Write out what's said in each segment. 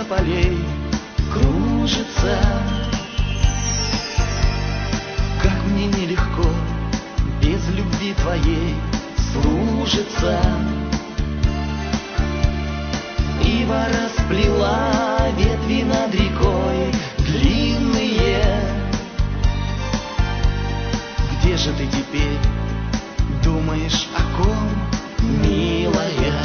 тополей кружится. Как мне нелегко без любви твоей служится. Ива расплела ветви над рекой длинные. Где же ты теперь? Думаешь о ком, милая?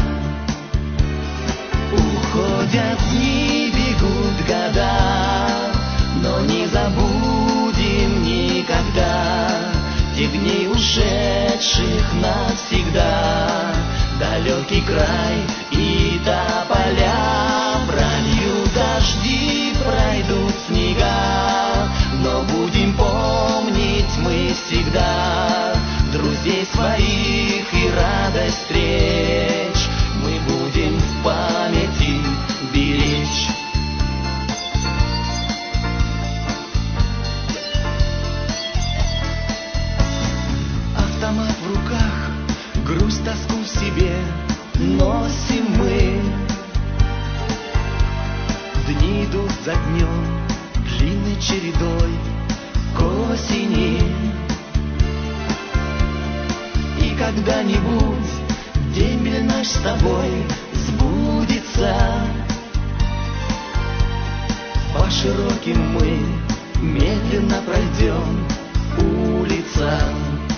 Уходят дни, бегут года, но не забудем никогда тех дней, ушедших навсегда. Далекий край и тополя, прольют дожди, пройдут снега, но будем помнить мы всегда друзей своих и радость встреч мы будем в памяти беречь. Автомат в руках, грусть, тоску в себе носим мы. Дни идут за днем, длинной чередой к осени. И когда-нибудь дембель наш с тобой сбудется. По широким мы медленно пройдем улицам.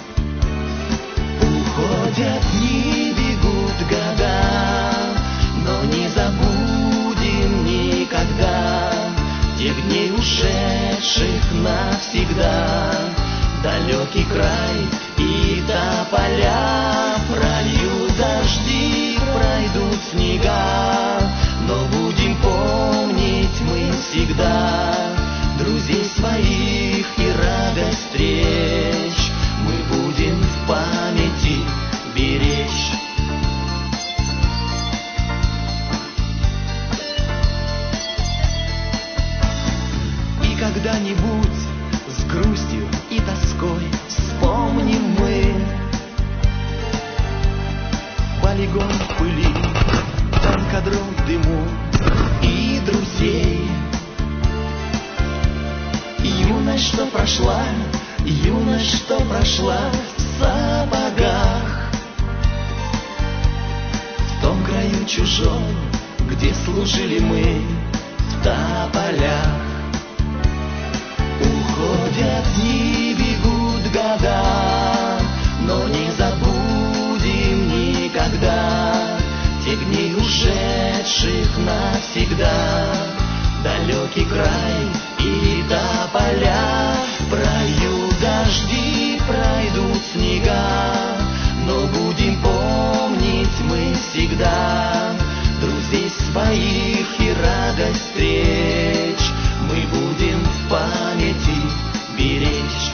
Уходят дни, бегут года, но не забудем никогда тех дней, ушедших навсегда. Далекий край и тополя, прольют дожди, пройдут снега, но будем помнить мы всегда друзей своих и радость встреч мы будем в памяти беречь. И когда-нибудь с грустью и тоской вспомним мы полигон в пыли, танкодром в дыму и друзей. Юность, что прошла, юность, что прошла в сапогах, в том краю чужом, где служили мы в тополях. Уходят дни, бегут года, но не забудем никогда тех дней, ушедших навсегда. Далекий край и тополя, прольют дожди, пройдут снега, но будем помнить мы всегда друзей своих и радость встреч мы будем в памяти беречь.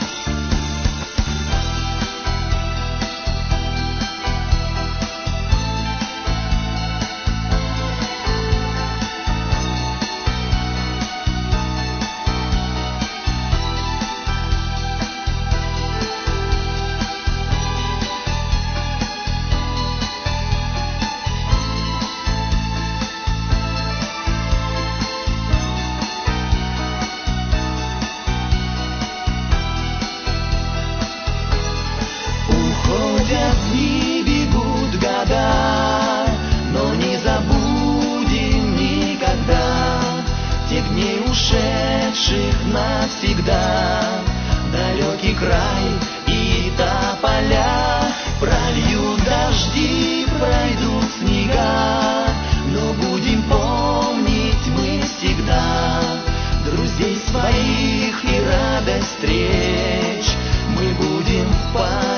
Дни, бегут года, но не забудем никогда тех дней, ушедших навсегда. Далекий край и тополя, прольют дожди, пройдут снега, но будем помнить мы всегда друзей своих и радость встреч мы будем в памяти